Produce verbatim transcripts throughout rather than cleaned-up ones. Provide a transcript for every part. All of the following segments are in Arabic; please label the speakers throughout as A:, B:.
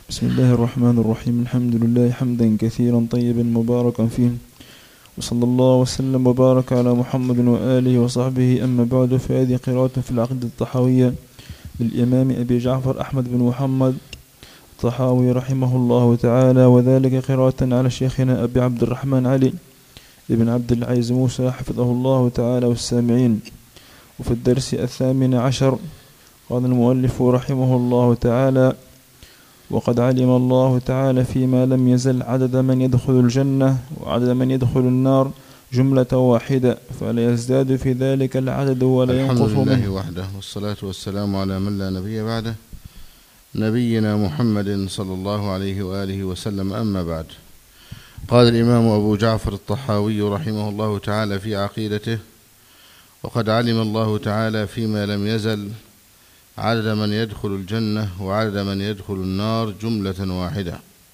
A: بسم الله الرحمن الرحيم. الحمد لله حمدا كثيرا طيبا مباركا فيه، وصلى الله وسلم وبارك على محمد وآله وصحبه. أما بعد، فهذه قراءة في العقيدة الطحاوية للإمام أبي جعفر أحمد بن محمد الطحاوي رحمه الله تعالى، وذلك قراءة على شيخنا أبي عبد الرحمن علي ابن عبد العزيز موسى حفظه الله تعالى والسامعين. وفي الدرس الثامن عشر قال المؤلف رحمه الله تعالى: وقد علم الله تعالى فيما لم يزل عدد من يدخل الجنة وعدد من يدخل النار جملة واحدة، فلا يزداد في ذلك العدد ولا ينقص منه.
B: الحمد لله وحده، والصلاة والسلام على من لا نبي بعده، نبينا محمد صلى الله عليه وآله وسلم. أما بعد، قال الإمام أبو جعفر الطحاوي رحمه الله تعالى في عقيدته: وقد علم الله تعالى فيما لم يزل عدد من يدخل الجنة وعدد من يدخل النار جملة واحدة.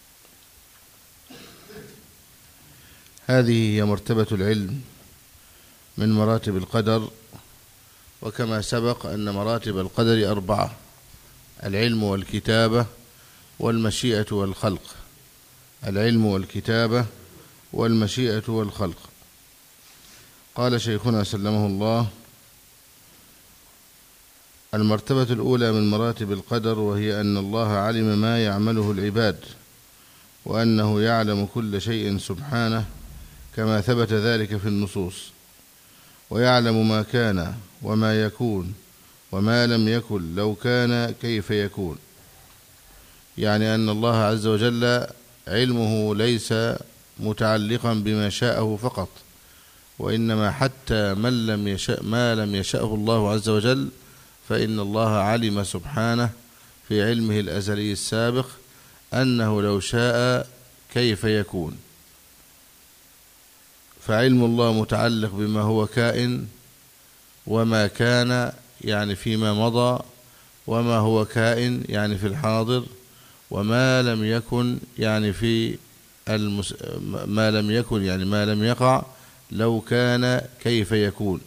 B: هذه هي مرتبة العلم من مراتب القدر، وكما سبق أن مراتب القدر أربعة: العلم والكتابة والمشيئة والخلق. العلم والكتابة والمشيئة والخلق. قال شيخنا سلمه الله: المرتبة الأولى من مراتب القدر، وهي أن الله علم ما يعمله العباد، وأنه يعلم كل شيء سبحانه كما ثبت ذلك في النصوص، ويعلم ما كان وما يكون وما لم يكن لو كان كيف يكون. يعني أن الله عز وجل علمه ليس متعلقا بما شاءه فقط، وإنما حتى من لم يشاء ما لم يشاءه الله عز وجل، فإن الله علم سبحانه في علمه الأزلي السابق أنه لو شاء كيف يكون. فعلم الله متعلق بما هو كائن وما كان، يعني فيما مضى، وما هو كائن يعني في الحاضر، وما لم يكن يعني في المس... ما لم يكن يعني ما لم يقع لو كان كيف يكون.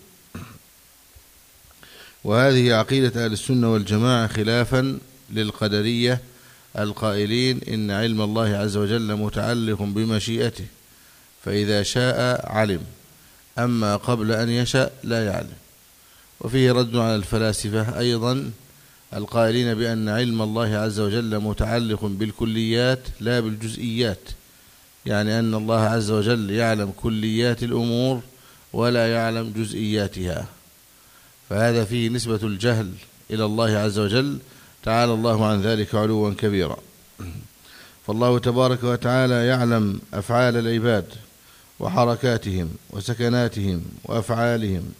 B: وهذه عقيدة أهل السنة والجماعة، خلافا للقدرية القائلين إن علم الله عز وجل متعلق بمشيئته، فإذا شاء علم، أما قبل أن يشاء لا يعلم. وفيه رد على الفلاسفة أيضا القائلين بأن علم الله عز وجل متعلق بالكليات لا بالجزئيات، يعني أن الله عز وجل يعلم كليات الأمور ولا يعلم جزئياتها، فهذا فيه نسبة الجهل إلى الله عز وجل، تعالى الله عن ذلك علوا كبيرا. فالله تبارك وتعالى يعلم أفعال العباد وحركاتهم وسكناتهم وأفعالهم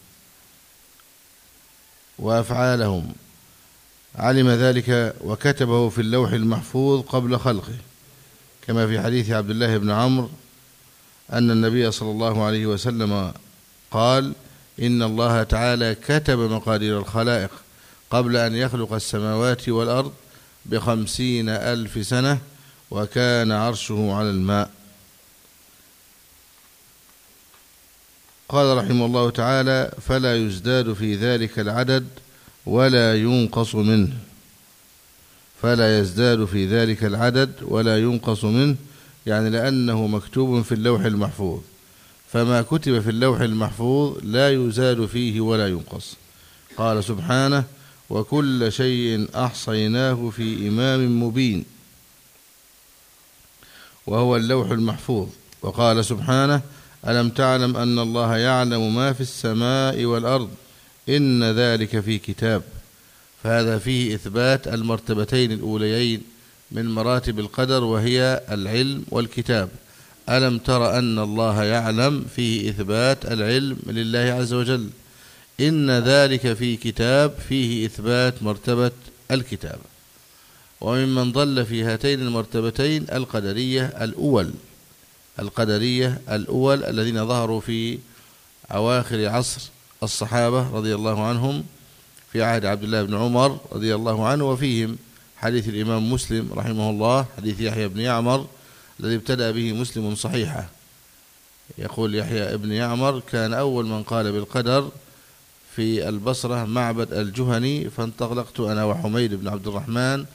B: وأفعالهم، علم ذلك وكتبه في اللوح المحفوظ قبل خلقه، كما في حديث عبد الله بن عمرو أن النبي صلى الله عليه وسلم قال: إن الله تعالى كتب مقادير الخلائق قبل أن يخلق السماوات والأرض بخمسين ألف سنة، وكان عرشه على الماء. قال رحمه الله تعالى: فلا يزداد في ذلك العدد ولا ينقص منه. فلا يزداد في ذلك العدد ولا ينقص منه، يعني لأنه مكتوب في اللوح المحفوظ، فما كتب في اللوح المحفوظ لا يزاد فيه ولا ينقص. قال سبحانه: وكل شيء أحصيناه في إمام مبين، وهو اللوح المحفوظ. وقال سبحانه: ألم تعلم أن الله يعلم ما في السماء والأرض إن ذلك في كتاب. فهذا فيه إثبات المرتبتين الأوليين من مراتب القدر، وهي العلم والكتاب. ألم تر أن الله يعلم، فيه إثبات العلم لله عز وجل. إن ذلك في كتاب، فيه إثبات مرتبة الكتاب. وممن ضل في هاتين المرتبتين القدرية الأول القدرية الأول الذين ظهروا في أواخر عصر الصحابة رضي الله عنهم في عهد عبد الله بن عمر رضي الله عنه، وفيهم حديث الإمام مسلم رحمه الله، حديث يحيى بن يعمر الذي ابتدأ به مسلم صحيحة. يقول يحيى بن يعمر: كان أول من قال بالقدر في البصرة معبد الجهني، فانطلقت أنا وحميد بن عبد الرحمن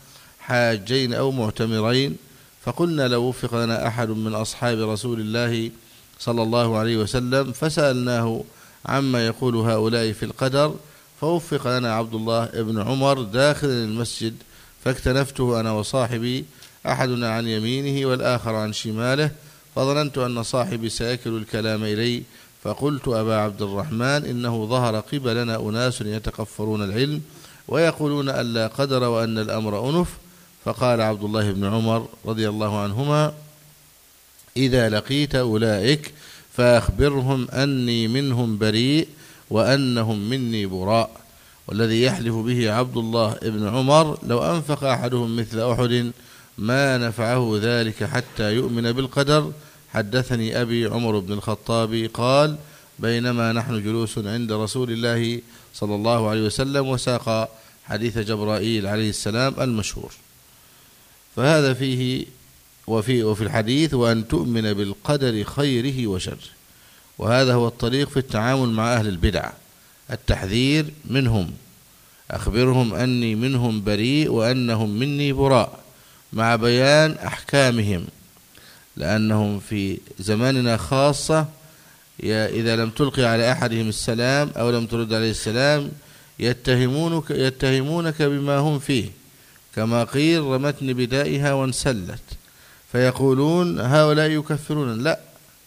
B: حاجين أو معتمرين، فقلنا لو وفق لنا أحد من أصحاب رسول الله صلى الله عليه وسلم فسألناه عما يقول هؤلاء في القدر، فوفق لنا عبد الله بن عمر داخل المسجد، فاكتنفته أنا وصاحبي، أحدنا عن يمينه والآخر عن شماله، فظننت أن صاحبي سيكل الكلام إلي، فقلت أبا عبد الرحمن إنه ظهر قبلنا أناس يتقفرون العلم ويقولون أن لا قدر وأن الأمر أنف. فقال عبد الله بن عمر رضي الله عنهما: إذا لقيت أولئك فأخبرهم أني منهم بريء وأنهم مني براء. والذي يحلف به عبد الله بن عمر لو أنفق أحدهم مثل أحد ما نفعه ذلك حتى يؤمن بالقدر. حدثني أبي عمر بن الخطاب قال: بينما نحن جلوس عند رسول الله صلى الله عليه وسلم، وساق حديث جبرائيل عليه السلام المشهور. فهذا فيه وفي, وفي الحديث وأن تؤمن بالقدر خيره وشره، وهذا هو الطريق في التعامل مع أهل البدع، التحذير منهم، أخبرهم أني منهم بريء وأنهم مني براء، مع بيان أحكامهم، لأنهم في زماننا خاصة إذا لم تلقي على أحدهم السلام أو لم ترد عليه السلام يتهمونك, يتهمونك بما هم فيه، كما قيل: رمتني بدائها وانسلت، فيقولون هؤلاء يكفرون. لا،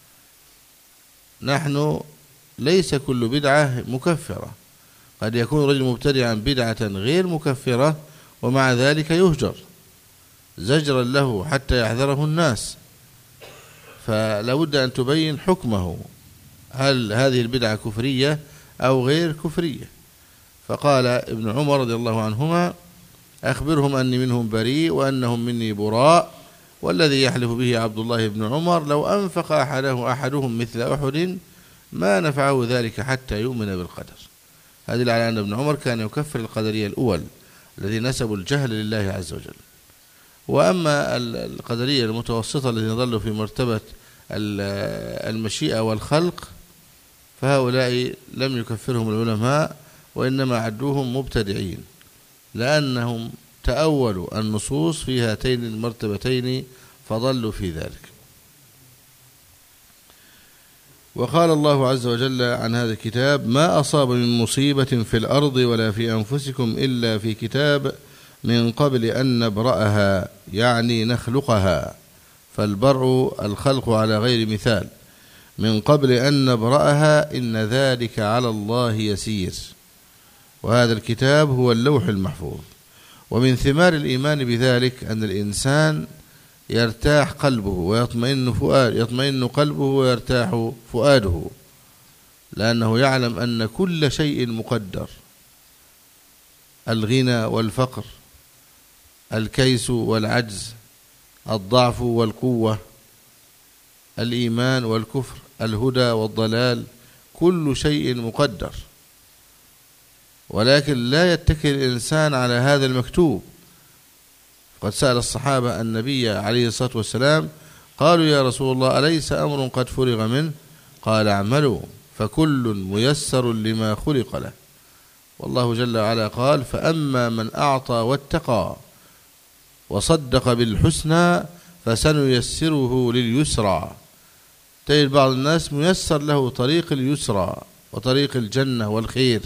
B: نحن ليس كل بدعة مكفرة، قد يكون رجل مبتدعا بدعة غير مكفرة ومع ذلك يهجر زجرا له حتى يحذره الناس، فلا بد أن تبين حكمه، هل هذه البدعة كفرية أو غير كفرية. فقال ابن عمر رضي الله عنهما: أخبرهم أني منهم بريء وأنهم مني براء. والذي يحلف به عبد الله بن عمر لو أنفق أحده أحدهم مثل أحد ما نفعه ذلك حتى يؤمن بالقدر. هذه على أن ابن عمر كان يكفر القدرية الأول الذي نسبوا الجهل لله عز وجل. وأما القدرية المتوسطة الذين ظلوا في مرتبة المشيئة والخلق فهؤلاء لم يكفرهم العلماء، وإنما عدوهم مبتدعين، لأنهم تأولوا النصوص في هاتين المرتبتين فضلوا في ذلك. وقال الله عز وجل عن هذا الكتاب: ما أصاب من مصيبة في الأرض ولا في أنفسكم إلا في كتاب من قبل أن نبرأها، يعني نخلقها، فالبرء الخلق على غير مثال، من قبل أن نبرأها إن ذلك على الله يسير. وهذا الكتاب هو اللوح المحفوظ. ومن ثمار الإيمان بذلك أن الإنسان يرتاح قلبه ويطمئن فؤاد يطمئن قلبه ويرتاح فؤاده، لأنه يعلم أن كل شيء مقدر، الغنى والفقر، الكيس والعجز، الضعف والقوة، الإيمان والكفر، الهدى والضلال، كل شيء مقدر. ولكن لا يتكل الإنسان على هذا المكتوب. قد سأل الصحابة النبي عليه الصلاة والسلام قالوا: يا رسول الله أليس أمر قد فرغ منه؟ قال: اعملوا فكل ميسر لما خلق له. والله جل وعلا قال: فأما من أعطى واتقى وصدق بالحسنى فسنيسره لليسرى. تجد بعض الناس ميسر له طريق اليسرى وطريق الجنة والخير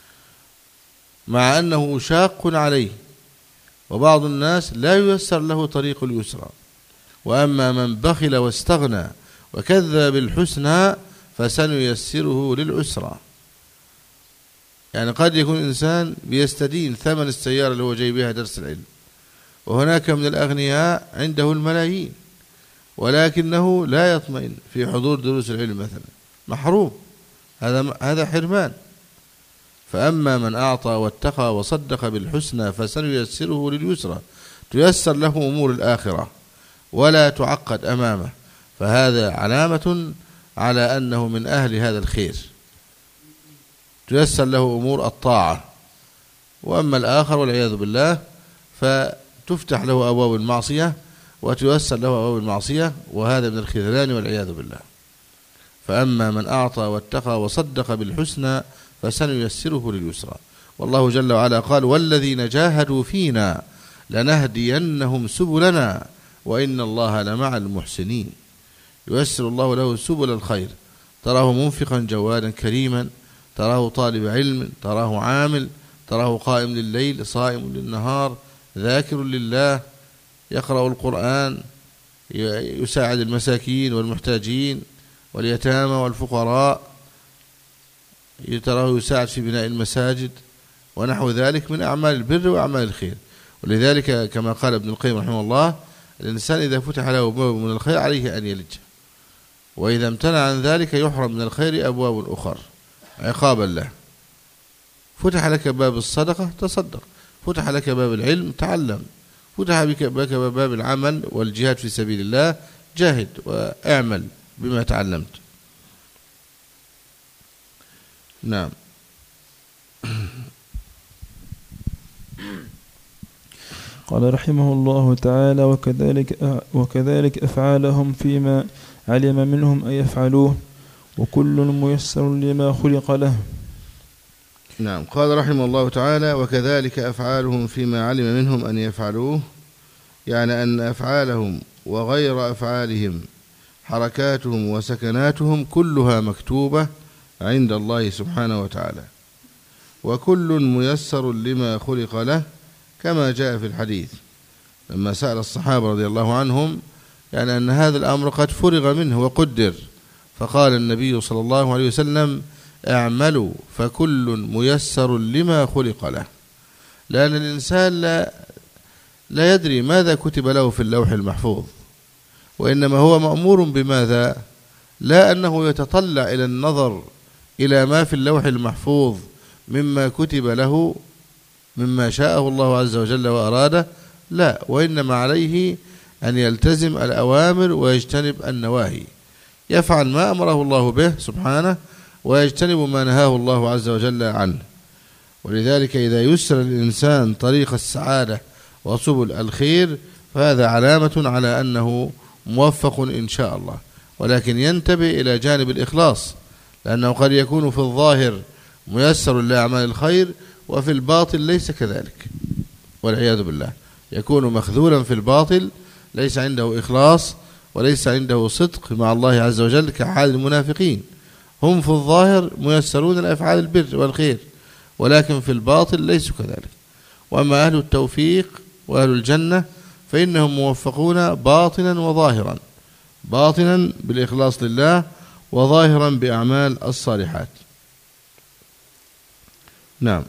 B: مع أنه شاق عليه، وبعض الناس لا ييسر له طريق اليسرى. وأما من بخل واستغنى وكذب بالحسنى فسنيسره للعسرى. يعني قد يكون إنسان بيستدين ثمن السيارة اللي هو جاي بها درس العلم، وهناك من الأغنياء عنده الملايين ولكنه لا يطمئن في حضور دروس العلم مثلا، محروم، هذا هذا حرمان. فأما من أعطى واتقى وصدق بالحسنى فسنيسره لليسرى، تيسر له أمور الآخرة ولا تعقد أمامه، فهذا علامة على أنه من أهل هذا الخير، تيسر له أمور الطاعة. وأما الآخر والعياذ بالله فتفتح له أبواب المعصية وتيسر له أبواب المعصية، وهذا من الخذلان والعياذ بالله. فأما من أعطى واتقى وصدق بالحسنى فسنيسره لليسرى. والله جل وعلا قال: والذين جاهدوا فينا لنهدينهم سبلنا وإن الله لمع المحسنين. ييسر الله له سبل الخير، تراه منفقا جوادا كريما، تراه طالب علم، تراه عامل، تراه قائم لليل صائم للنهار، ذاكر لله، يقرأ القرآن، يساعد المساكين والمحتاجين واليتامى والفقراء، تراه يساعد في بناء المساجد ونحو ذلك من أعمال البر وأعمال الخير. ولذلك كما قال ابن القيم رحمه الله: الإنسان إذا فتح له باب من الخير عليه أن يلج، وإذا امتنع عن ذلك يحرم من الخير أبواب أخرى عقابا له. فتح لك باب الصدقة تصدق، فتح لك باب العلم تعلم، فتح لك باب العمل والجهاد في سبيل الله جاهد واعمل بما تعلمت. نعم.
A: قال رحمه الله تعالى: وكذلك وكذلك أفعالهم فيما علم منهم أن يفعلوه، وكل ميسر لما خلق له.
B: نعم. قال رحمه الله تعالى: وكذلك أفعالهم فيما علم منهم أن يفعلوه، يعني أن أفعالهم وغير أفعالهم حركاتهم وسكناتهم كلها مكتوبة عند الله سبحانه وتعالى، وكل ميسر لما خلق له، كما جاء في الحديث لما سأل الصحابة رضي الله عنهم يعني أن هذا الأمر قد فرغ منه وقدر، فقال النبي صلى الله عليه وسلم: اعملوا فكل ميسر لما خلق له. لأن الإنسان لا, لا يدري ماذا كتب له في اللوح المحفوظ، وإنما هو مأمور بماذا؟ لا أنه يتطلع إلى النظر إلى ما في اللوح المحفوظ مما كتب له مما شاءه الله عز وجل وأراده، لا، وإنما عليه أن يلتزم الأوامر ويجتنب النواهي، يفعل ما أمره الله به سبحانه ويجتنب ما نهاه الله عز وجل عنه. ولذلك إذا يسر الإنسان طريق السعادة وسبل الخير فهذا علامة على أنه موفق إن شاء الله، ولكن ينتبه إلى جانب الإخلاص، لأنه قد يكون في الظاهر ميسر لأعمال الخير وفي الباطل ليس كذلك، والعياذ بالله، يكون مخذولا في الباطل، ليس عنده إخلاص وليس عنده صدق مع الله عز وجل كحال المنافقين، هم في الظاهر ميسرون لأفعال البر والخير ولكن في الباطل ليسوا كذلك. وأما أهل التوفيق وأهل الجنة فإنهم موفقون باطنا وظاهرا، باطنا بالإخلاص لله وظاهرا بأعمال الصالحات. نعم.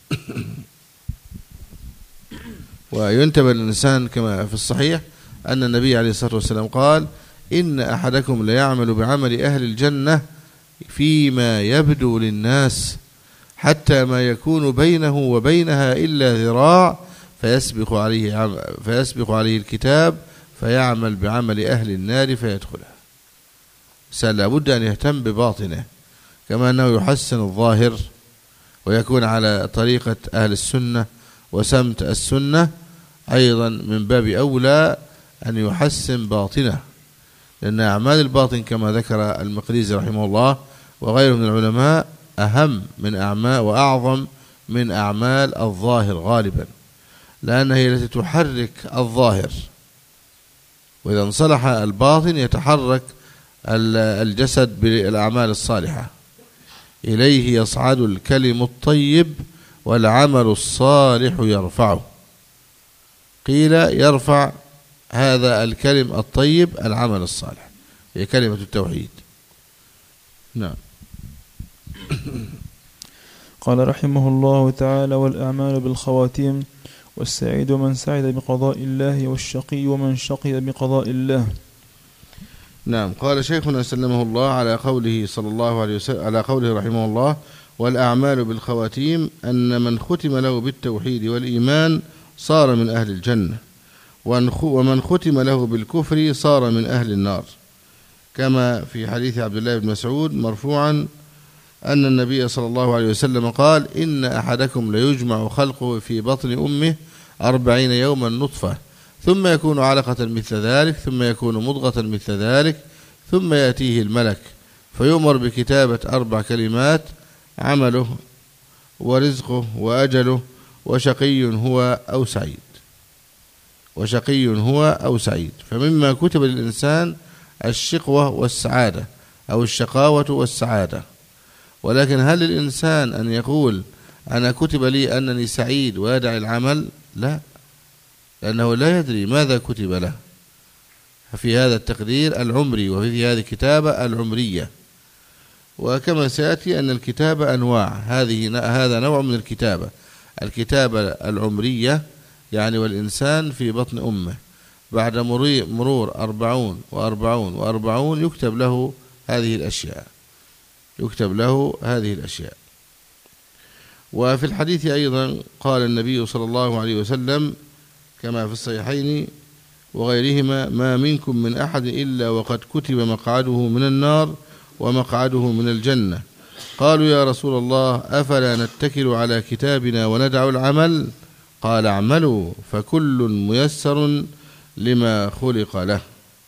B: وينتبه الإنسان كما في الصحيح أن النبي عليه الصلاة والسلام قال: إن أحدكم ليعمل بعمل أهل الجنة فيما يبدو للناس حتى ما يكون بينه وبينها إلا ذراع فيسبق عليه فيسبق عليه الكتاب فيعمل بعمل أهل النار فيدخلها. سأل لابد أن يهتم بباطنه كما أنه يحسن الظاهر ويكون على طريقة أهل السنة وسمت السنة، أيضا من باب أولى أن يحسن باطنه، لأن أعمال الباطن كما ذكر المقريزي رحمه الله وغيره من العلماء أهم من أعمال وأعظم من أعمال الظاهر غالبا، لأنها هي التي تحرك الظاهر، وإذا انصلح الباطن يتحرك الجسد بالأعمال الصالحة. إليه يصعد الكلم الطيب والعمل الصالح يرفعه. قيل يرفع هذا الكلم الطيب العمل الصالح، هي كلمة التوحيد. نعم.
A: قال رحمه الله تعالى: والأعمال بالخواتيم، والسعيد من سعد بقضاء الله، والشقي من شقي بقضاء الله.
B: نعم. قال شيخنا سلمه الله على قوله صلى الله عليه وسلم على قوله رحمه الله: والأعمال بالخواتيم، أن من ختم له بالتوحيد والإيمان صار من أهل الجنة، ومن ختم له بالكفر صار من أهل النار، كما في حديث عبد الله بن مسعود مرفوعا أن النبي صلى الله عليه وسلم قال: إن أحدكم ليجمع خلقه في بطن أمه أربعين يوما نطفة، ثم يكون علقة مثل ذلك، ثم يكون مضغة مثل ذلك، ثم يأتيه الملك فيؤمر بكتابة أربع كلمات: عمله ورزقه وأجله وشقي هو أو سعيد. وشقي هو أو سعيد. فمما كتب للإنسان الشقوة والسعادة أو الشقاوة والسعادة. ولكن هل للإنسان أن يقول أنا كتب لي أنني سعيد ويدع العمل؟ لا، لأنه لا يدري ماذا كتب له. ففي هذا التقدير العمري وفي هذه الكتابة العمرية. وكما سيأتي أن الكتابة أنواع، هذه هذا نوع من الكتابة، الكتابة العمرية يعني والإنسان في بطن أمه بعد مرور أربعون وأربعون وأربعون يكتب له هذه الأشياء، يكتب له هذه الأشياء. وفي الحديث أيضا قال النبي صلى الله عليه وسلم كما في الصحيحين وغيرهما: ما منكم من أحد إلا وقد كتب مقعده من النار ومقعده من الجنة. قالوا يا رسول الله أفلا نتكل على كتابنا وندع العمل؟ قال اعملوا فكل ميسر لما خلق له،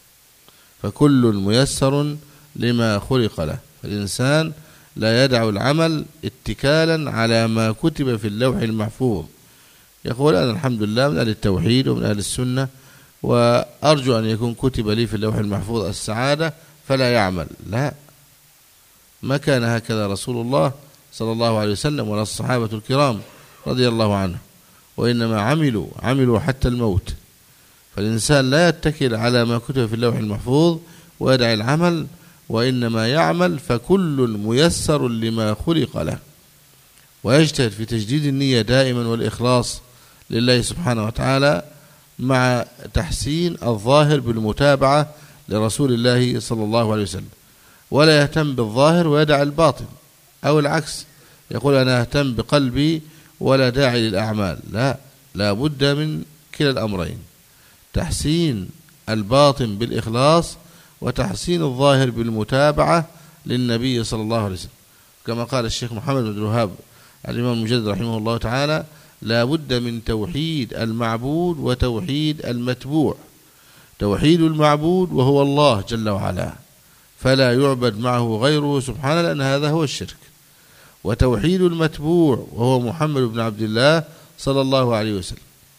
B: فكل ميسر لما خلق له. الإنسان لا يدع العمل اتكالا على ما كتب في اللوح المحفوظ. يقول أنا الحمد لله من أهل التوحيد ومن أهل السنة وأرجو أن يكون كتب لي في اللوح المحفوظ السعادة فلا يعمل. لا، ما كان هكذا رسول الله صلى الله عليه وسلم ولا الصحابة الكرام رضي الله عنه، وإنما عملوا عملوا حتى الموت. فالإنسان لا يتكل على ما كتب في اللوح المحفوظ ويدع العمل، وإنما يعمل فكل ميسر لما خلق له، ويجتهد في تجديد النية دائما والإخلاص لله سبحانه وتعالى مع تحسين الظاهر بالمتابعة لرسول الله صلى الله عليه وسلم، ولا يهتم بالظاهر ويدع الباطن، أو العكس يقول أنا أهتم بقلبي ولا داعي للأعمال. لا، لا بد من كلا الأمرين، تحسين الباطن بالإخلاص وتحسين الظاهر بالمتابعة للنبي صلى الله عليه وسلم. كما قال الشيخ محمد بن الوهاب الإمام المجدد رحمه الله تعالى: لا بد من توحيد المعبود وتوحيد المتبوع. توحيد المعبود وهو الله جل وعلا فلا يعبد معه غيره سبحانه، لأن هذا هو الشرك. وتوحيد المتبوع وهو محمد بن عبد الله صلى الله عليه وسلم.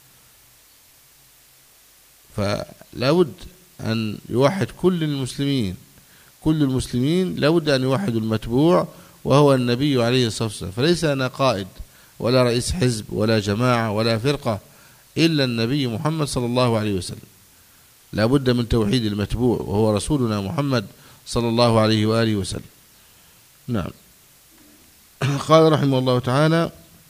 B: فلا بد أن يوحد كل المسلمين، كل المسلمين لا بد أن يوحدوا المتبوع وهو النبي عليه الصلاة والسلام. فليس لنا قائد ولا رئيس حزب ولا جماعة ولا فرقة إلا النبي محمد صلى الله عليه وسلم. لا بد من توحيد المتبوع وهو رسولنا محمد صلى الله عليه وآله وسلم. نعم. قال رحمه الله تعالى: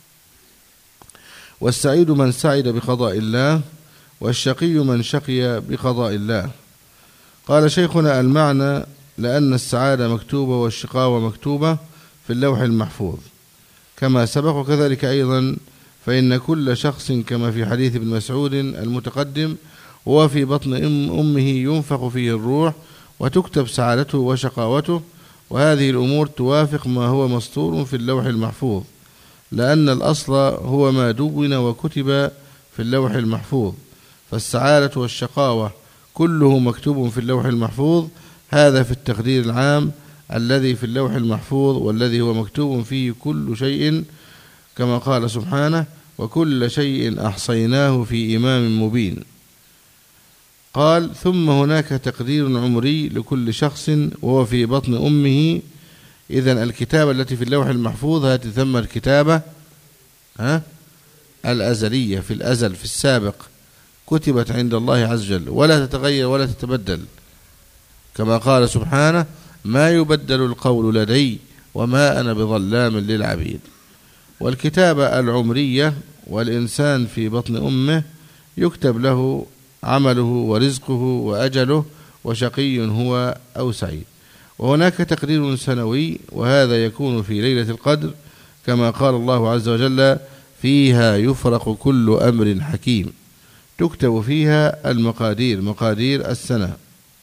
B: والسعيد من سعد بقضاء الله، والشقي من شقي بقضاء الله. قال شيخنا: المعنى لأن السعادة مكتوبة والشقاوة مكتوبة في اللوح المحفوظ كما سبق، وكذلك أيضا فإن كل شخص كما في حديث ابن مسعود المتقدم هو في بطن أمه ينفخ فيه الروح وتكتب سعادته وشقاوته، وهذه الأمور توافق ما هو مسطور في اللوح المحفوظ، لأن الأصل هو ما دون وكتب في اللوح المحفوظ. فالسعادة والشقاوة كله مكتوب في اللوح المحفوظ، هذا في التقدير العام الذي في اللوح المحفوظ والذي هو مكتوب فيه كل شيء، كما قال سبحانه: وكل شيء أحصيناه في إمام مبين. قال: ثم هناك تقدير عمري لكل شخص وهو في بطن أمه. إذن الكتابة التي في اللوح المحفوظ هذه تسمى الكتابة ها الأزلية، في الأزل في السابق، كتبت عند الله عز وجل ولا تتغير ولا تتبدل، كما قال سبحانه: ما يبدل القول لدي وما أنا بظلام للعبيد. والكتابة العمرية والإنسان في بطن أمه يكتب له عمله ورزقه وأجله، وشقي هو أو سعيد. وهناك تقدير سنوي، وهذا يكون في ليلة القدر، كما قال الله عز وجل: فيها يفرق كل أمر حكيم، تكتب فيها المقادير، مقادير السنة.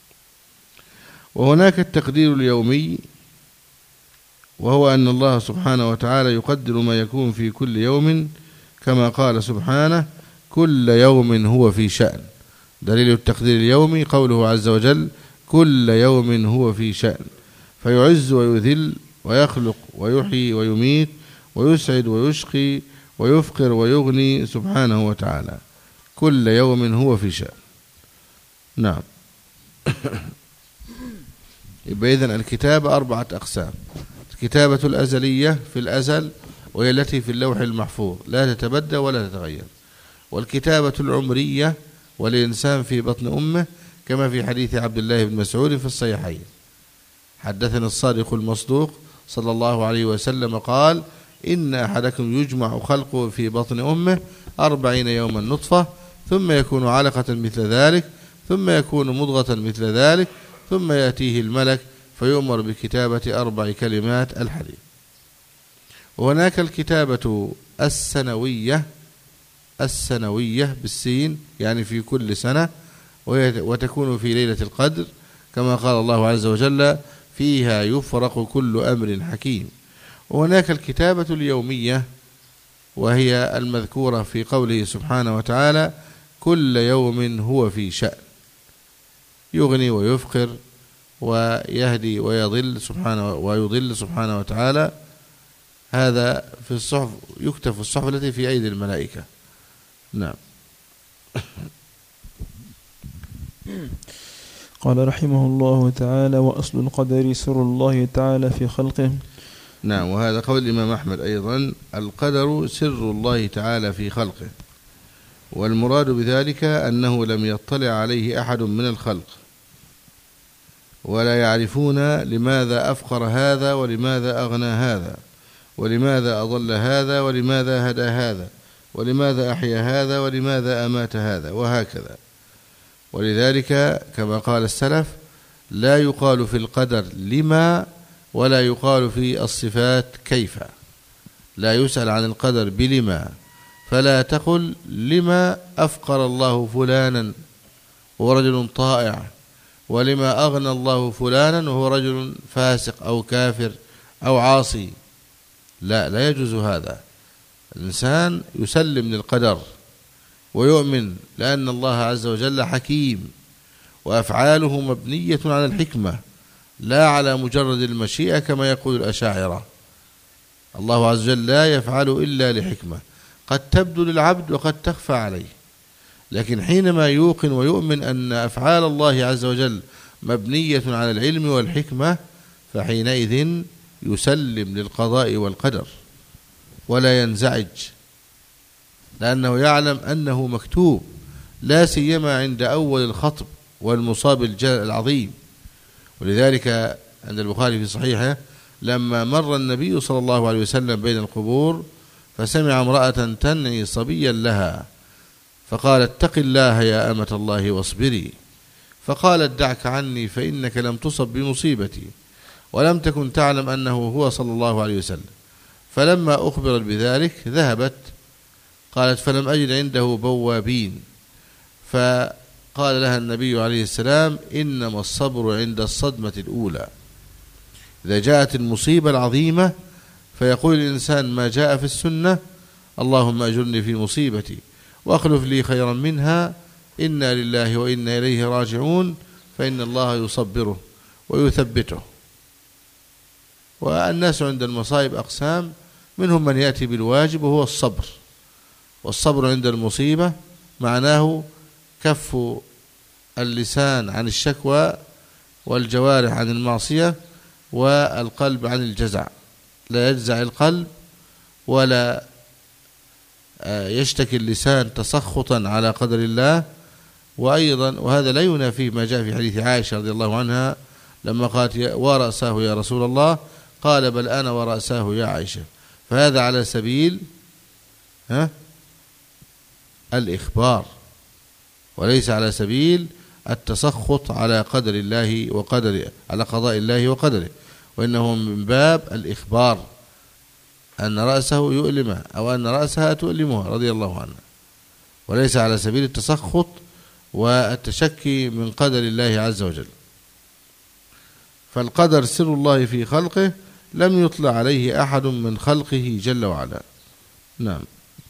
B: وهناك التقدير اليومي، وهو أن الله سبحانه وتعالى يقدر ما يكون في كل يوم، كما قال سبحانه: كل يوم هو في شأن. دليل التقدير اليومي قوله عز وجل: كل يوم هو في شأن، فيعز ويذل ويخلق ويحيي ويميت ويسعد ويشقي ويفقر ويغني سبحانه وتعالى. كل يوم هو في شأن. نعم. يبقى إذن الكتابة أربعة أقسام: الكتابة الأزلية في الأزل وهي التي في اللوح المحفوظ لا تتبدل ولا تتغير، والكتابة العمرية والإنسان في بطن أمه كما في حديث عبد الله بن مسعود في الصحيحين: حدثنا الصادق المصدوق صلى الله عليه وسلم قال: إن أحدكم يجمع خلقه في بطن أمه أربعين يوما نطفة، ثم يكون علقة مثل ذلك، ثم يكون مضغة مثل ذلك، ثم يأتيه الملك فيؤمر بكتابة أربع كلمات الحديث. وهناك الكتابة السنوية، السنوية بالسين يعني في كل سنة، وتكون في ليلة القدر كما قال الله عز وجل: فيها يفرق كل أمر حكيم. وهناك الكتابة اليومية وهي المذكورة في قوله سبحانه وتعالى: كل يوم هو في شأن، يغني ويفقر ويهدي ويضل سبحانه ويضل سبحانه وتعالى. هذا في الصحف، يكتب في الصحف التي في أيدي الملائكة. نعم.
A: قال رحمه الله تعالى: وأصل القدر سر الله تعالى في خلقه.
B: نعم. وهذا قول الإمام أحمد أيضا: القدر سر الله تعالى في خلقه، والمراد بذلك أنه لم يطلع عليه أحد من الخلق، ولا يعرفون لماذا أفقر هذا ولماذا أغنى هذا، ولماذا أضل هذا ولماذا هدى هذا، ولماذا أحيا هذا ولماذا أمات هذا، وهكذا. ولذلك كما قال السلف: لا يقال في القدر لما، ولا يقال في الصفات كيف. لا يسأل عن القدر بلما، فلا تقل لما أفقر الله فلانا وهو رجل طائع، ولما أغنى الله فلانا وهو رجل فاسق أو كافر أو عاصي. لا لا يجوز هذا. الإنسان يسلم للقدر ويؤمن، لأن الله عز وجل حكيم، وأفعاله مبنية على الحكمة لا على مجرد المشيئة كما يقول الأشاعرة. الله عز وجل لا يفعل إلا لحكمة قد تبدو للعبد وقد تخفى عليه، لكن حينما يوقن ويؤمن أن أفعال الله عز وجل مبنية على العلم والحكمة، فحينئذ يسلم للقضاء والقدر ولا ينزعج، لأنه يعلم أنه مكتوب، لا سيما عند أول الخطب والمصاب العظيم. ولذلك عند البخاري في صحيحه: لما مر النبي صلى الله عليه وسلم بين القبور فسمع امرأة تنعي صبيا لها، فقال: اتق الله يا أمة الله واصبري. فقالت: دعك عني فإنك لم تصب بمصيبتي، ولم تكن تعلم أنه هو صلى الله عليه وسلم. فلما أخبرت بذلك ذهبت. قالت: فلم أجد عنده بوابين. فقال لها النبي عليه السلام: إنما الصبر عند الصدمة الأولى. إذا جاءت المصيبة العظيمة فيقول الإنسان ما جاء في السنة: اللهم أجرني في مصيبتي وأخلف لي خيرا منها، إنا لله وإنا إليه راجعون، فإن الله يصبره ويثبته. والناس عند المصائب أقسام، منهم من يأتي بالواجب وهو الصبر، والصبر عند المصيبة معناه كف اللسان عن الشكوى والجوارح عن المعصية والقلب عن الجزع. لا يجزع القلب ولا يشتكي اللسان تسخطا على قدر الله. وأيضا وهذا لا ينافي ما جاء في حديث عائشة رضي الله عنها لما قالت: ورأساه يا رسول الله، قال: بل أنا ورأساه يا عائشة. فهذا على سبيل ها الإخبار، وليس على سبيل التسخط على قدر الله وقدره، على قضاء الله وقدره، وإنه من باب الإخبار أن رأسه يؤلمه أو أن رأسها تؤلمها رضي الله عنها، وليس على سبيل التسخط والتشكي من قدر الله عز وجل. فالقدر سر الله في خلقه، لم يطلع عليه أحد من خلقه جل وعلا. نعم.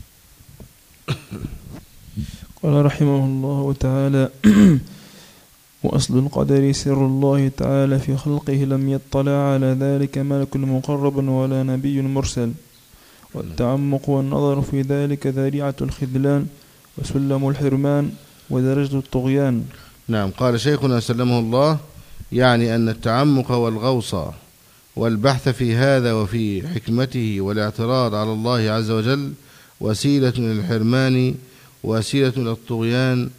A: قال رحمه الله تعالى: وأصل القدر سر الله تعالى في خلقه، لم يطلع على ذلك ملك مقرب ولا نبي مرسل، والتعمق والنظر في ذلك ذريعة الخذلان، وسلم الحرمان ودرجة الطغيان.
B: نعم. قال شيخنا سلمه الله: يعني أن التعمق والغوص والبحث في هذا وفي حكمته والاعتراض على الله عز وجل وسيلة إلى الحرمان وسيلة إلى الطغيان،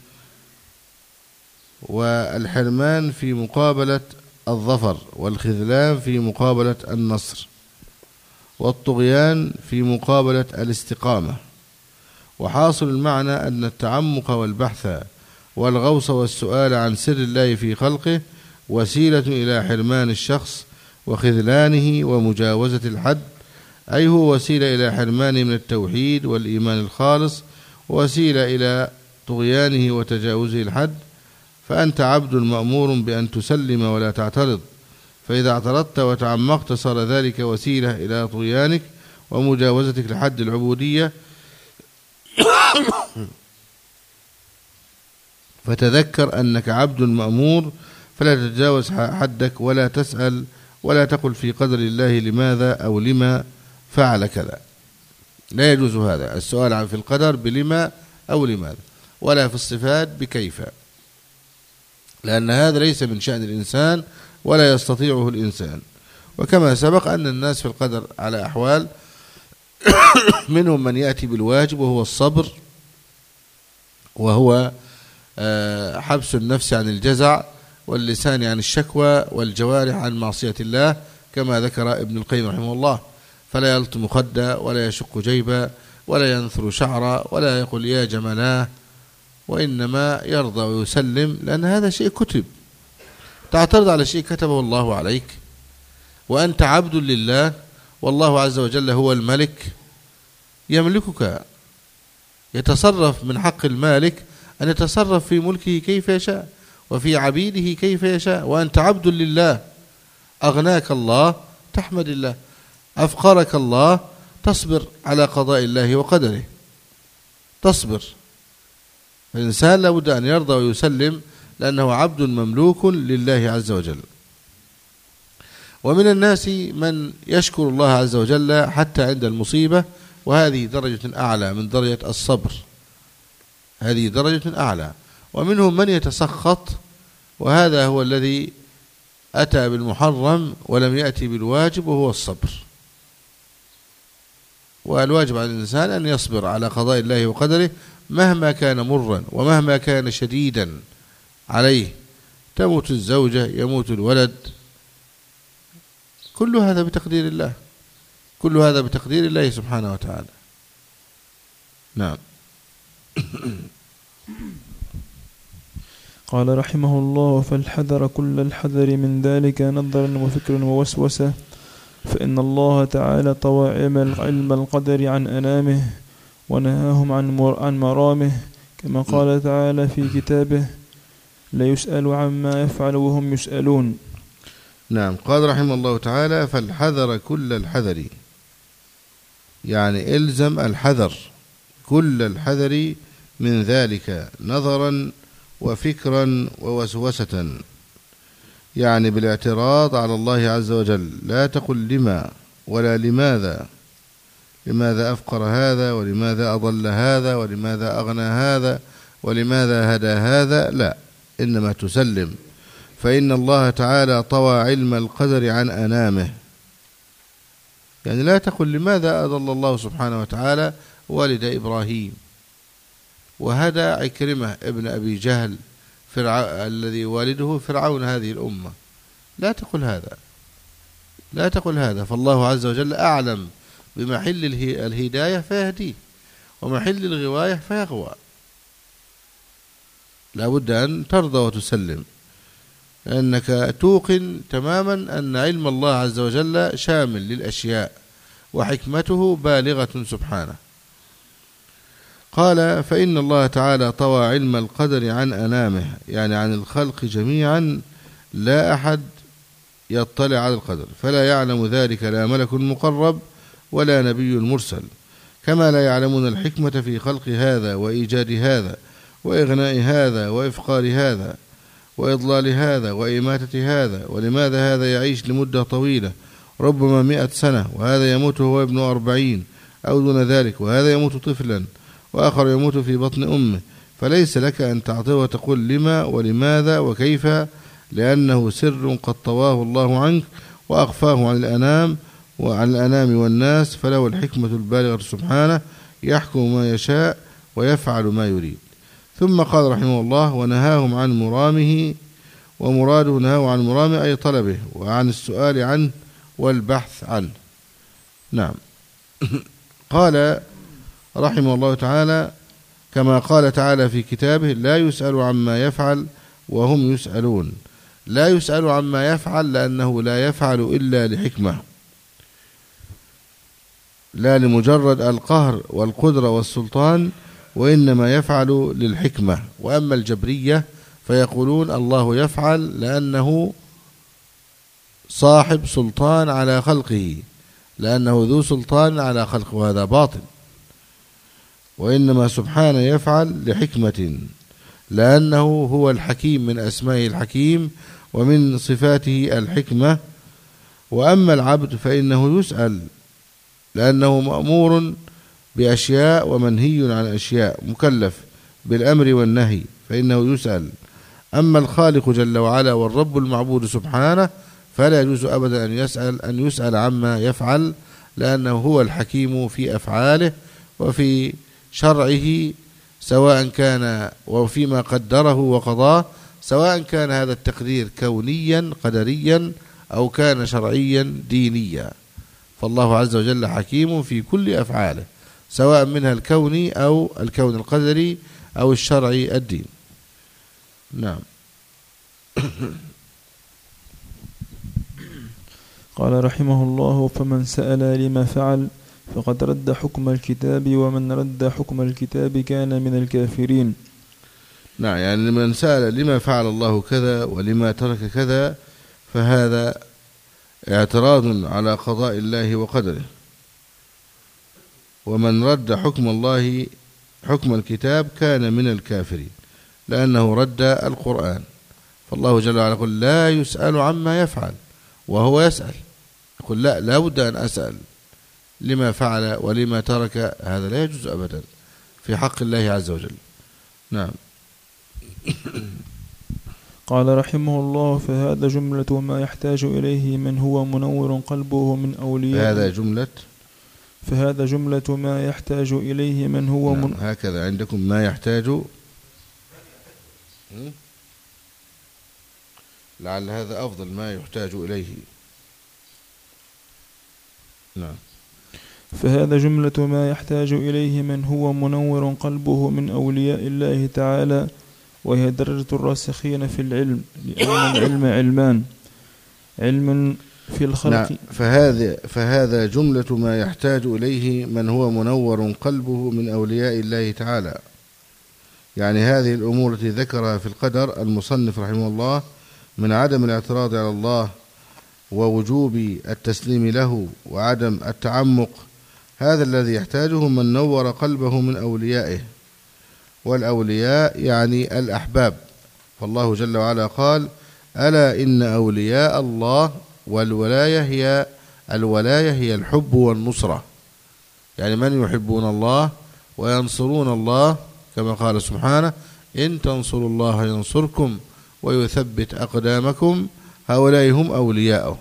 B: والحرمان في مقابلة الظفر، والخذلان في مقابلة النصر، والطغيان في مقابلة الاستقامة. وحاصل المعنى أن التعمق والبحث والغوص والسؤال عن سر الله في خلقه وسيلة إلى حرمان الشخص وخذلانه ومجاوزة الحد، أي هو وسيلة إلى حرمانه من التوحيد والإيمان الخالص، ووسيلة إلى طغيانه وتجاوزه الحد. فأنت عبد مأمور بأن تسلم ولا تعترض، فإذا اعترضت وتعمقت صار ذلك وسيلة إلى طغيانك ومجاوزتك لحد العبودية. فتذكر أنك عبد مأمور، فلا تتجاوز حدك ولا تسأل ولا تقل في قدر الله لماذا أو لما فعل كذا. لا يجوز هذا السؤال عن في القدر بلما أو لماذا، ولا في الصفات بكيف، لأن هذا ليس من شأن الإنسان ولا يستطيعه الإنسان. وكما سبق أن الناس في القدر على أحوال، منهم من يأتي بالواجب وهو الصبر، وهو حبس النفس عن الجزع، واللسان عن الشكوى، والجوارح عن معصية الله، كما ذكر ابن القيم رحمه الله: فلا يلطم خدا ولا يشق جيبا ولا ينثر شعرا ولا يقول يا جملاه، وإنما يرضى ويسلم، لأن هذا شيء كتب. تعترض على شيء كتبه الله عليك، وأنت عبد لله، والله عز وجل هو الملك يملكك، يتصرف من حق المالك أن يتصرف في ملكه كيف يشاء وفي عبيده كيف يشاء، وأنت عبد لله. أغناك الله تحمد الله، أفقرك الله تصبر على قضاء الله وقدره، تصبر. الإنسان لابد أن يرضى ويسلم، لأنه عبد مملوك لله عز وجل. ومن الناس من يشكر الله عز وجل حتى عند المصيبة، وهذه درجة أعلى من درجة الصبر، هذه درجة أعلى. ومنهم من يتسخط، وهذا هو الذي أتى بالمحرم ولم يأتي بالواجب، وهو الصبر. والواجب على الإنسان أن يصبر على قضاء الله وقدره مهما كان مرا ومهما كان شديدا عليه. تموت الزوجة، يموت الولد، كل هذا بتقدير الله، كل هذا بتقدير الله سبحانه وتعالى. نعم.
A: قال رحمه الله: فالحذر كل الحذر من ذلك نظرا وفكرا ووسوسة، فإن الله تعالى طوى علم القدر عن أنامه ونهاهم عن عن مرامه، كما قال تعالى في كتابه: لا يسأل عما يفعل وهم يسألون.
B: نعم. قال رحمه الله تعالى: فالحذر كل الحذر، يعني إلزم الحذر كل الحذر من ذلك نظرا وفكرا ووسوسة، يعني بالاعتراض على الله عز وجل. لا تقل لما ولا لماذا، لماذا أفقر هذا ولماذا أضل هذا ولماذا أغنى هذا ولماذا هدى هذا، لا، إنما تسلم. فإن الله تعالى طوى علم القدر عن أنامه، يعني لا تقل لماذا أضل الله سبحانه وتعالى والد إبراهيم وهدى عكرمة ابن أبي جهل فرع... الذي والده فرعون هذه الأمة. لا تقل هذا، لا تقل هذا، فالله عز وجل أعلم بمحل اله... الهداية فيهديه، ومحل الغواية فيغوى. لا بد أن ترضى وتسلم، لأنك توقن تماما أن علم الله عز وجل شامل للأشياء وحكمته بالغة سبحانه. قال: فإن الله تعالى طوى علم القدر عن أنامه، يعني عن الخلق جميعا، لا أحد يطلع على القدر، فلا يعلم ذلك لا ملك مقرب ولا نبي مرسل، كما لا يعلمون الحكمة في خلق هذا وإيجاد هذا وإغناء هذا وإفقار هذا وإضلال هذا وإماتة هذا، ولماذا هذا يعيش لمدة طويلة ربما مئة سنة وهذا يموت وهو ابن أربعين أو دون ذلك، وهذا يموت طفلا وآخر يموت في بطن أمه، فليس لك أن تعطيه وتقول لما ولماذا وكيف، لأنه سر قد طواه الله عنك وأخفاه عن الأنام وعن الأنام والناس، فله الحكمة البالغة سبحانه، يحكم ما يشاء ويفعل ما يريد. ثم قال رحمه الله: ونهاهم عن مرامه، ومراده نهاه عن مرامه أي طلبه، وعن السؤال عنه والبحث عنه. نعم. قال رحمه الله تعالى: كما قال تعالى في كتابه: لا يسأل عما يفعل وهم يسألون. لا يسأل عما يفعل لأنه لا يفعل إلا لحكمة، لا لمجرد القهر والقدرة والسلطان، وإنما يفعل للحكمة. وأما الجبرية فيقولون الله يفعل لأنه صاحب سلطان على خلقه، لأنه ذو سلطان على خلقه، وهذا باطل. وإنما سبحانه يفعل لحكمة، لأنه هو الحكيم، من أسمائه الحكيم ومن صفاته الحكمة. وأما العبد فإنه يسأل لأنه مأمور بأشياء ومنهي عن أشياء، مكلف بالأمر والنهي، فإنه يسأل. أما الخالق جل وعلا والرب المعبود سبحانه فلا يجوز أبدا أن يسأل أن يسأل عما يفعل، لأنه هو الحكيم في أفعاله وفي شرعه، سواء كان وفيما قدره وقضاه، سواء كان هذا التقدير كونيا قدريا أو كان شرعيا دينيا. فالله عز وجل حكيم في كل أفعاله، سواء منها الكوني أو الكون القدري أو الشرعي الدين. نعم.
A: قال رحمه الله: فمن سأل لما فعل فقد رد حكم الكتاب، ومن رد حكم الكتاب كان من الكافرين.
B: نعم، يعني من سأل لما فعل الله كذا ولما ترك كذا فهذا اعتراض على قضاء الله وقدره. ومن رد حكم الله حكم الكتاب كان من الكافرين، لأنه رد القرآن. فالله جل وعلا يقول: لا يسأل عما يفعل وهو يسأل. يقول: لا لا بد أن أسأل لما فعل ولما ترك، هذا لا يجوز أبدا في حق الله عز وجل. نعم.
A: قال رحمه الله: فهذا جملة ما يحتاج إليه من هو منور قلبه من أولياء.
B: هذا جملة
A: فهذا جملة ما يحتاج إليه من هو
B: نعم.
A: من
B: هكذا عندكم ما يحتاج، لعل هذا أفضل، ما يحتاج إليه. نعم.
A: فهذا جملة ما يحتاج إليه من هو منور قلبه من أولياء الله تعالى، وهي درجة الراسخين في العلم، لأن العلم علمان: علم في الخلق.
B: نعم. فهذا فهذا جملة ما يحتاج إليه من هو منور قلبه من أولياء الله تعالى. يعني هذه الأمور التي ذكرها في القدر المصنف رحمه الله من عدم الاعتراض على الله ووجوب التسليم له وعدم التعمق، هذا الذي يحتاجه من نور قلبه من أوليائه. والأولياء يعني الأحباب، فالله جل وعلا قال: ألا إن أولياء الله، والولاية هي الولاية هي الحب والنصرة، يعني من يحبون الله وينصرون الله، كما قال سبحانه: إن تنصروا الله ينصركم ويثبت أقدامكم، هؤلاء هم أولياؤه.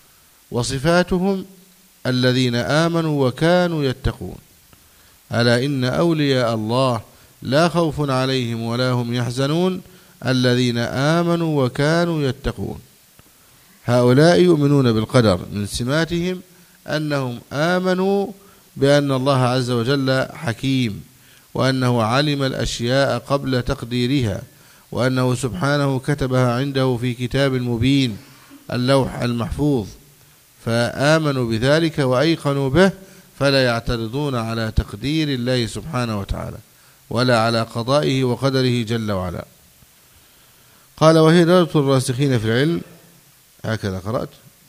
B: وصفاتهم الذين آمنوا وكانوا يتقون. ألا إن أولياء الله لا خوف عليهم ولا هم يحزنون الذين آمنوا وكانوا يتقون. هؤلاء يؤمنون بالقدر، من سماتهم أنهم آمنوا بأن الله عز وجل حكيم، وأنه علم الأشياء قبل تقديرها، وأنه سبحانه كتبها عنده في كتاب مبين، اللوح المحفوظ، فآمنوا بذلك وأيقنوا به، فلا يعترضون على تقدير الله سبحانه وتعالى ولا على قضائه وقدره جل وعلا. قال: وهي درجة الراسخين في العلم، هكذا قرأت،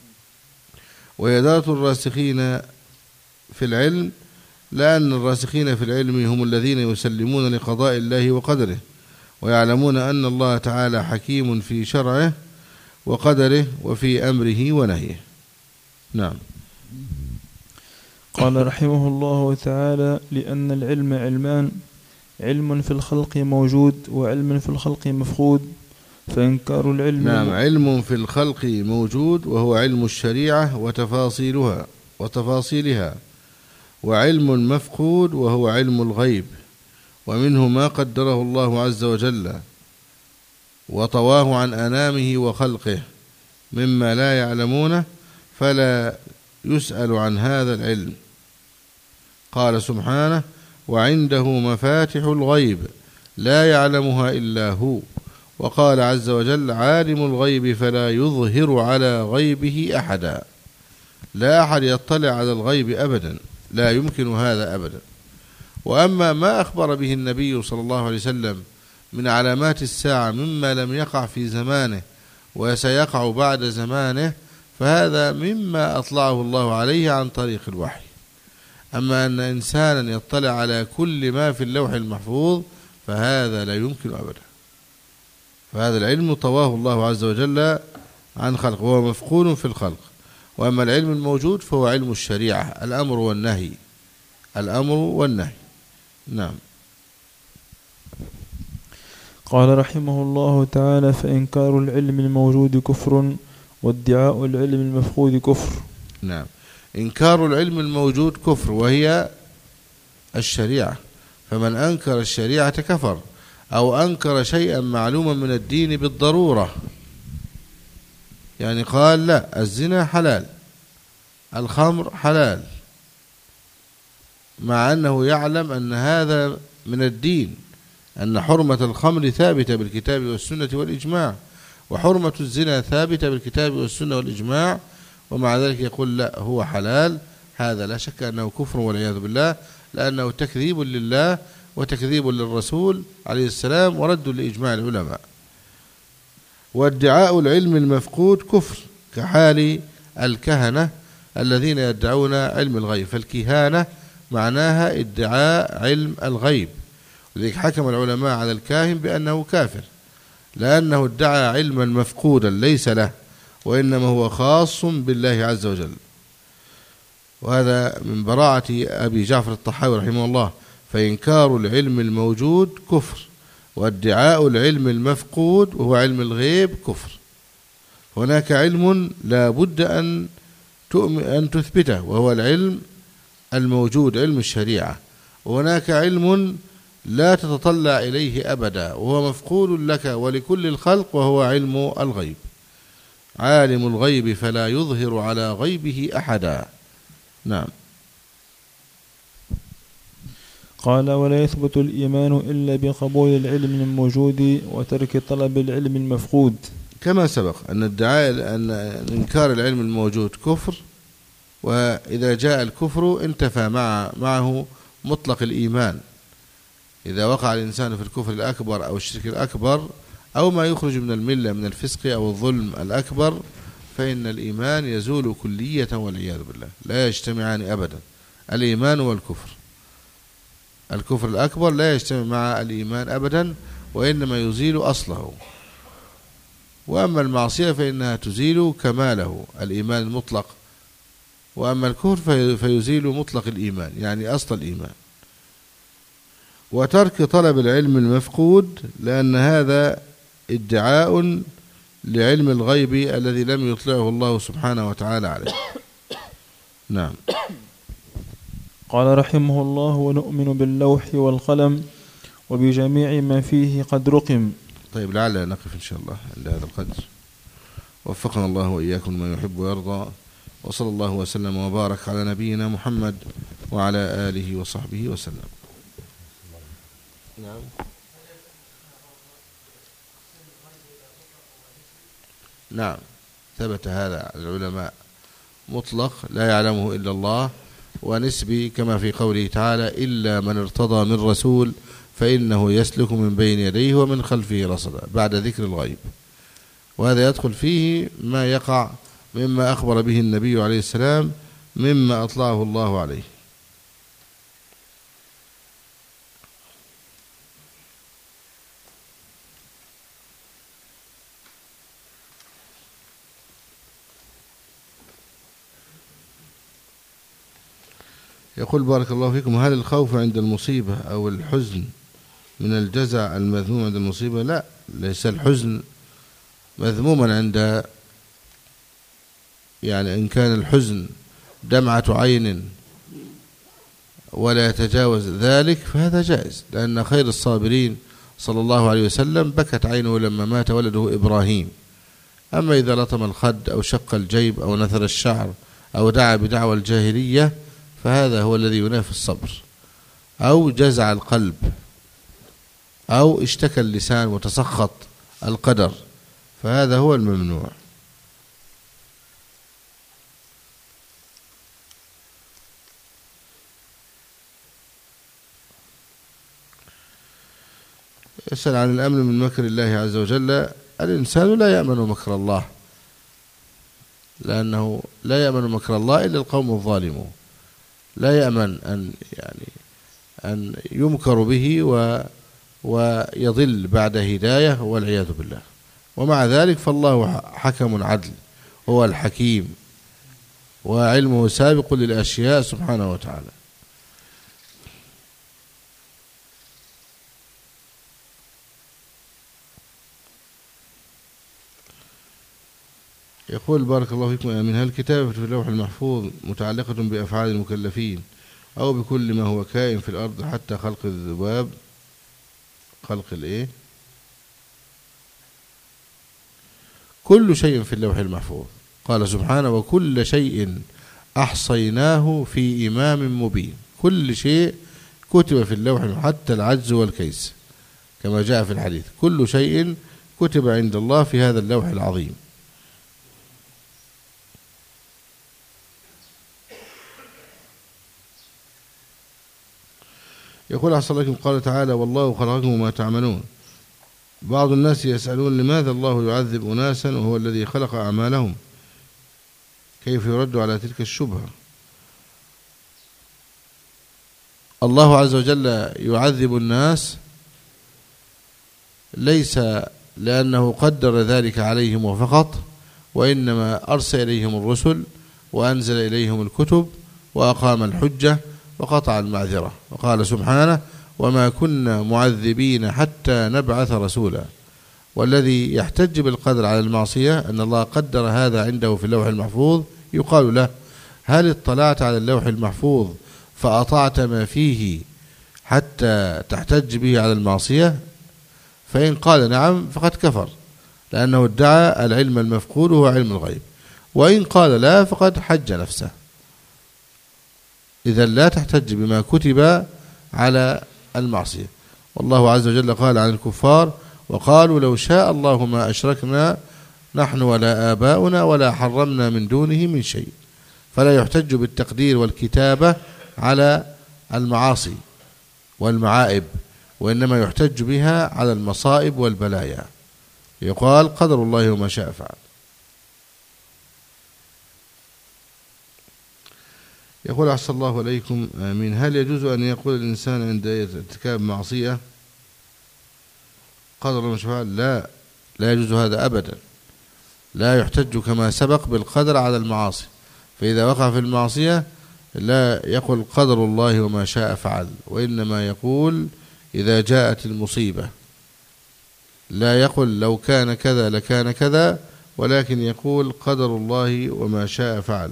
B: وهي درجة الراسخين في العلم، لأن الراسخين في العلم هم الذين يسلمون لقضاء الله وقدره، ويعلمون أن الله تعالى حكيم في شرعه وقدره وفي أمره ونهيه. نعم.
A: قال رحمه الله تعالى: لأن العلم علمان: علم في الخلق موجود وعلم في الخلق مفقود، فإنكار العلم
B: نعم، علم في الخلق موجود وهو علم الشريعة وتفاصيلها وتفاصيلها، وعلم مفقود وهو علم الغيب، ومنه ما قدره الله عز وجل وطواه عن أنامه وخلقه مما لا يعلمونه، فلا يسأل عن هذا العلم. قال سبحانه: وعنده مفاتح الغيب لا يعلمها إلا هو. وقال عز وجل: عالم الغيب فلا يظهر على غيبه أحدا. لا أحد يطلع على الغيب أبدا، لا يمكن هذا أبدا. وأما ما أخبر به النبي صلى الله عليه وسلم من علامات الساعة مما لم يقع في زمانه وسيقع بعد زمانه، فهذا مما أطلعه الله عليه عن طريق الوحي. أما أن إنسانا يطلع على كل ما في اللوح المحفوظ فهذا لا يمكن أبدا. فهذا العلم طواه الله عز وجل عن خلقه، وهو مفقود في الخلق. وأما العلم الموجود فهو علم الشريعة، الأمر والنهي، الأمر والنهي. نعم.
A: قال رحمه الله تعالى: فإنكار العلم الموجود كفر، وادعاء العلم المفقود كفر.
B: نعم، إنكار العلم الموجود كفر، وهي الشريعة. فمن أنكر الشريعة كفر، أو أنكر شيئا معلوما من الدين بالضرورة. يعني قال: لا، الزنا حلال، الخمر حلال، مع أنه يعلم أن هذا من الدين، أن حرمة الخمر ثابتة بالكتاب والسنة والإجماع، وحرمة الزنا ثابتة بالكتاب والسنة والإجماع، ومع ذلك يقول: لا، هو حلال. هذا لا شك أنه كفر والعياذ بالله، لأنه تكذيب لله وتكذيب للرسول عليه السلام ورد لإجماع العلماء. وادعاء العلم المفقود كفر، كحال الكهنة الذين يدعون علم الغيب. فالكهانة معناها ادعاء علم الغيب، ولذلك حكم العلماء على الكاهن بأنه كافر، لأنه ادعى علما مفقودا ليس له، وإنما هو خاص بالله عز وجل. وهذا من براعة أبي جعفر الطحاوي رحمه الله: فإنكار العلم الموجود كفر، وادعاء العلم المفقود وهو علم الغيب كفر. هناك علم لا بد أن أن تثبته، وهو العلم الموجود، علم الشريعة. وهناك علم لا تتطلع إليه أبدا، وهو مفقود لك ولكل الخلق، وهو علم الغيب. عالم الغيب فلا يظهر على غيبه أحدا. نعم.
A: قال: ولا يثبت الإيمان إلا بقبول العلم الموجود وترك طلب العلم المفقود.
B: كما سبق أن ادعاء أن إنكار العلم الموجود كفر، وإذا جاء الكفر انتفى مع معه مطلق الإيمان. إذا وقع الإنسان في الكفر الأكبر أو الشرك الأكبر أو ما يخرج من الملة من الفسق أو الظلم الأكبر، فإن الإيمان يزول كلية والعياذ بالله، لا يجتمعان أبدا، الإيمان والكفر. الكفر الأكبر لا يجتمع مع الإيمان أبدا، وإنما يزيل أصله. وأما المعصية فإنها تزيل كماله، الإيمان المطلق. وأما الكفر فيزيل مطلق الإيمان، يعني أصل الإيمان. وترك طلب العلم المفقود، لأن هذا ادعاء لعلم الغيب الذي لم يطلعه الله سبحانه وتعالى عليه. نعم.
A: قال رحمه الله: ونؤمن باللوح والقلم وبجميع ما فيه قد رقم.
B: طيب، لعل نقف إن شاء الله عند هذا القدر. وفقنا الله وإياكم ما يحب ويرضى، وصلى الله وسلم وبارك على نبينا محمد وعلى آله وصحبه وسلم. نعم. نعم، ثبت هذا العلماء مطلق لا يعلمه إلا الله، ونسبي كما في قوله تعالى: إلا من ارتضى من رسول فإنه يسلك من بين يديه ومن خلفه رصدا، بعد ذكر الغيب. وهذا يدخل فيه ما يقع مما أخبر به النبي عليه السلام مما أطلعه الله عليه. يقول: بارك الله فيكم، هل الخوف عند المصيبة أو الحزن من الجزع المذموم عند المصيبة؟ لا، ليس الحزن مذموما عند، يعني إن كان الحزن دمعة عين ولا يتجاوز ذلك فهذا جائز، لأن خير الصابرين صلى الله عليه وسلم بكت عينه لما مات ولده إبراهيم. أما إذا لطم الخد أو شق الجيب أو نثر الشعر أو دعا بدعوى الجاهلية فهذا هو الذي ينافي الصبر، أو جزع القلب، أو اشتكى اللسان وتسخط القدر، فهذا هو الممنوع. يسأل عن الأمن من مكر الله عز وجل. الإنسان لا يأمن مكر الله، لأنه لا يأمن مكر الله إلا القوم الظالمون، لا يأمن أن يعني أن يمكر به و ويضل بعد هداية والعياذ بالله. ومع ذلك فالله حكم عدل، هو الحكيم وعلمه سابق للأشياء سبحانه وتعالى. يقول بارك الله فيكم آمين: هل الكتابة في اللوح المحفوظ متعلقة بأفعال المكلفين أو بكل ما هو كائن في الأرض حتى خلق الذباب؟ خلق الإيه؟ كل شيء في اللوح المحفوظ. قال سبحانه: وكل شيء أحصيناه في إمام مبين. كل شيء كتب في اللوح المحفوظ حتى العجز والكيس، كما جاء في الحديث: كل شيء كتب عند الله في هذا اللوح العظيم. يقول أحسن لكم قال تعالى: والله خلقكم وما تعملون. بعض الناس يسألون لماذا الله يعذب أناسا وهو الذي خلق أعمالهم؟ كيف يرد على تلك الشبهة؟ الله عز وجل يعذب الناس ليس لأنه قدر ذلك عليهم وفقط، وإنما أرسل إليهم الرسل وأنزل إليهم الكتب وأقام الحجة وقطع المعذرة. وقال سبحانه: وما كنا معذبين حتى نبعث رسولا. والذي يحتج بالقدر على المعصية أن الله قدر هذا عنده في اللوح المحفوظ، يقال له: هل اطلعت على اللوح المحفوظ فأطعت ما فيه حتى تحتج به على المعصية؟ فإن قال نعم فقد كفر، لأنه ادعى العلم المفقود وهو علم الغيب. وإن قال لا فقد حج نفسه. إذا لا تحتج بما كتب على المعصية. والله عز وجل قال عن الكفار: وقالوا لو شاء الله ما أشركنا نحن ولا آباؤنا ولا حرمنا من دونه من شيء. فلا يحتج بالتقدير والكتابة على المعاصي والمعائب، وإنما يحتج بها على المصائب والبلايا. يقال: قدر الله وما شاء فعل. يقول أحسن الله عليكم آمين: هل يجوز أن يقول الإنسان عند ارتكاب معصية قدر الله وما شاء فعل؟ لا، لا يجوز هذا أبدا. لا يحتج كما سبق بالقدر على المعاصي، فإذا وقع في المعصية لا يقول قدر الله وما شاء فعل، وإنما يقول إذا جاءت المصيبة. لا يقول لو كان كذا لكان كذا، ولكن يقول قدر الله وما شاء فعل.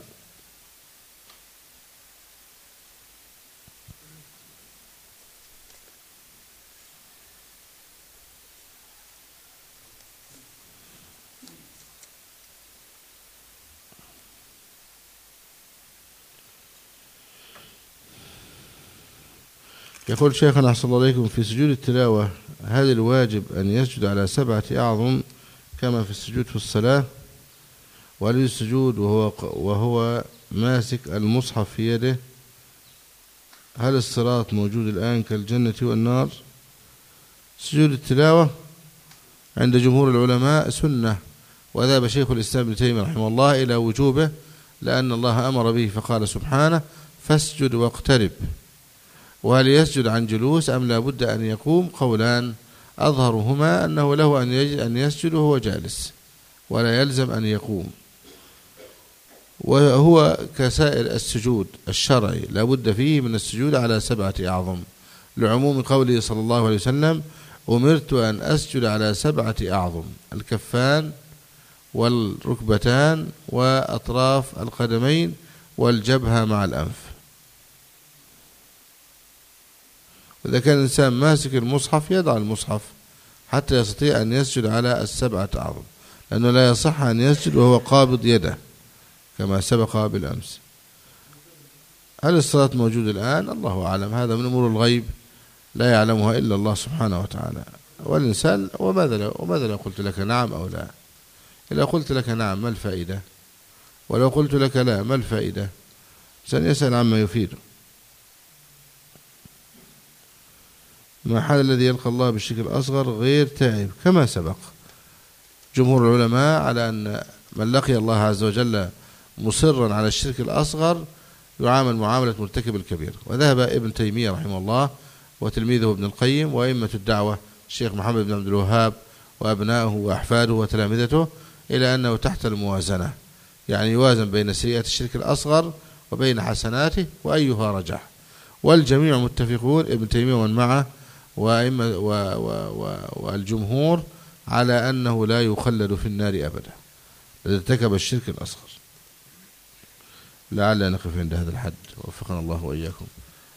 B: يقول شيخنا أحسن الله عليكم: في سجود التلاوة هل الواجب أن يسجد على سبعة أعظم كما في السجود في الصلاة؟ وهل السجود وهو, وهو ماسك المصحف في يده؟ هل الصراط موجود الآن كالجنة والنار؟ سجود التلاوة عند جمهور العلماء سنة، وذهب شيخ الإسلام ابن تيمية رحمه الله إلى وجوبه، لأن الله أمر به فقال سبحانه: فاسجد واقترب. وهل يسجد عن جلوس أم لا بد أن يقوم؟ قولان، أظهرهما أنه له أن يسجد وهو جالس ولا يلزم أن يقوم، وهو كسائر السجود الشرعي لا بد فيه من السجود على سبعة أعظم، لعموم قوله صلى الله عليه وسلم أمرت أن أسجد على سبعة أعظم: الكفان والركبتان وأطراف القدمين والجبهة مع الأنف. وإذا كان الإنسان ماسك المصحف يضع المصحف حتى يستطيع أن يسجد على السبعة أعظم، لأنه لا يصح أن يسجد وهو قابض يده كما سبق بالأمس. هل الصلاة موجود الآن؟ الله أعلم، هذا من أمور الغيب لا يعلمها إلا الله سبحانه وتعالى. والإنسان وماذا لو, وماذا لو قلت لك نعم أو لا؟ إذا قلت لك نعم ما الفائدة؟ ولو قلت لك لا ما الفائدة؟ سنسأل عما يفيده. ما حال الذي يلقى الله بالشرك الأصغر غير تائب؟ كما سبق جمهور العلماء على أن من لقي الله عز وجل مصرا على الشرك الأصغر يعامل معاملة مرتكب الكبير. وذهب ابن تيمية رحمه الله وتلميذه ابن القيم وأئمة الدعوة الشيخ محمد بن عبد الوهاب وأبنائه وأحفاده وتلامذته إلى أنه تحت الموازنة، يعني يوازن بين سيئات الشرك الأصغر وبين حسناته وأيها رجح. والجميع متفقون، ابن تيمية ومن معه وأئمة والجمهور، على أنه لا يخلد في النار أبدا إذا ارتكب الشرك الأصغر. لعل نقف عند هذا الحد، ووفقنا الله وإياكم.